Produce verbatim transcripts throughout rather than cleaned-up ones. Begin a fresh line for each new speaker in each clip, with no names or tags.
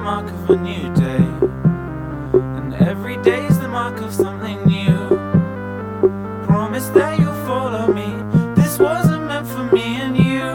mark of a new day, and every day's the mark of something new. Promise that you'll follow me. This wasn't meant for me and you.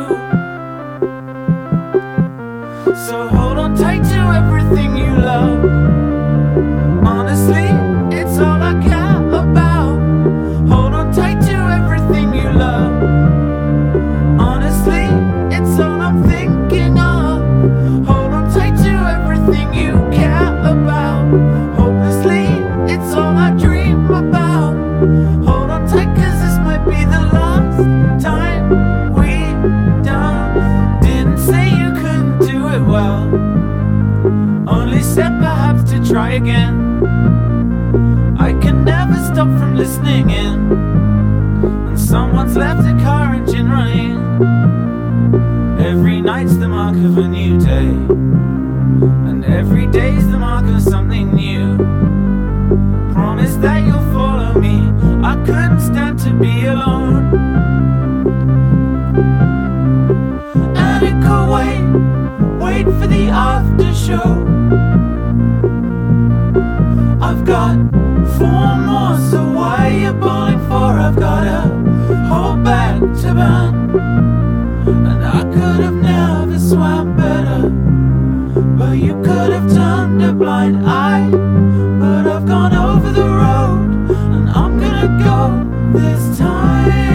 So hold on tight to everything you love. Honestly, it's all I care about. Hold on tight to everything you love. Honestly, it's all I'm thinking of. Hold on tight to everything you care about. Hopelessly, it's all I dream about. Hold on tight, cause this might be the last time we done. Didn't say you couldn't do it well, only said perhaps to try again. I can never stop from listening in, and someone's left a car engine running. Every night's the mark of a new day, and every day's the mark of something new. Promise that you'll follow me. I couldn't stand to be alone. And it could wait, wait for the after show. I've got four more, so why are you bowling for? I've got a whole bag to burn, and I could have never swam better, but you could have turned a blind eye. But I've gone over the road, and I'm gonna go this time.